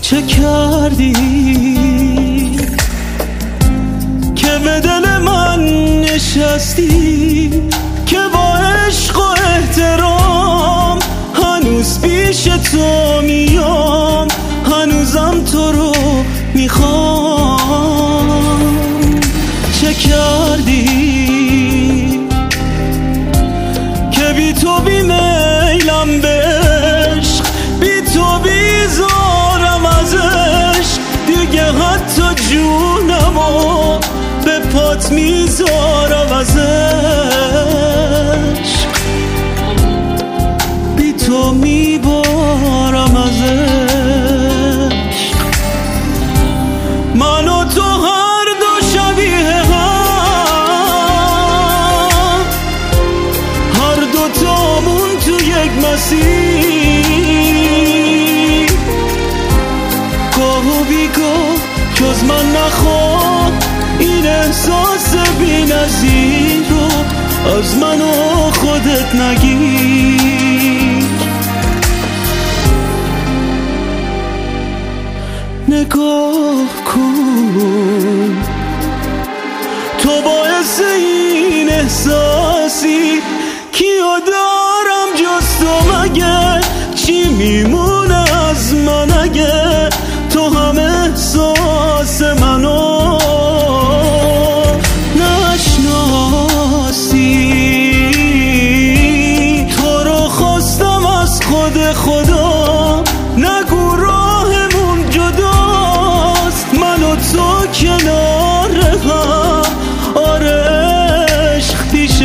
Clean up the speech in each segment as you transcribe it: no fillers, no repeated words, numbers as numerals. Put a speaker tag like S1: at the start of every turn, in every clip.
S1: چه کردی که به دل من نشستی، که با عشق و احترام هنوز پیش تو میام، هنوزم تو رو میخوام. چه کردی که بی تو بیمیلم به عشق، بی تو بیزارم از عشق، دیگه حتی جونمو به پات میذارم از عشق، بی تو میبارم از عشق. من و تو هر دو شبیه هم، هر دو تامون تو یک مسیر، گاه و بیگاه جز من نخواد این احساس بی نظیر رو از من و خودت نگیر. نگاه کن تو باعث این احساسی، کیو دارم جز تو مگه؟ چی میمونه از من اگه تو هم احساس منو نشناسی؟ تو رو خواستم از خود خدا، نگو راهمون جداست، من و تو کنار هم. آره عشق پیش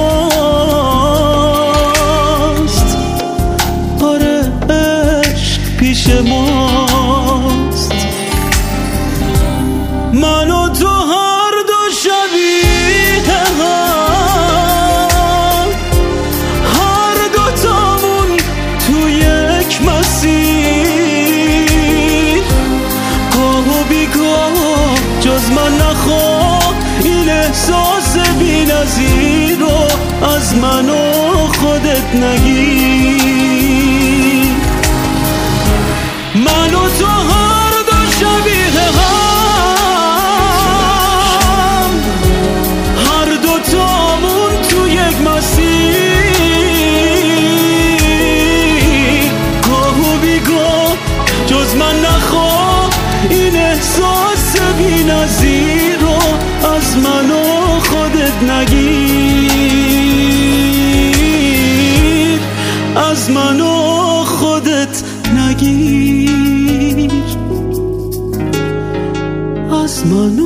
S1: ماست، آره عشق پیش ماست. من و تو هر دو شبیه هم، هر دو تامون تو یک مسیر، گاه و بیگاه جز من نخواه این احساس بی نظیر رو از من و خودت نگیر. من و تو هر دو شبیه هم، هر دو تامون تو یک مسیر، گاه و بیگاه جز من نخواه این احساس بی نظیر رو از من و خودت نگیر، از من و خودت نگیر، از من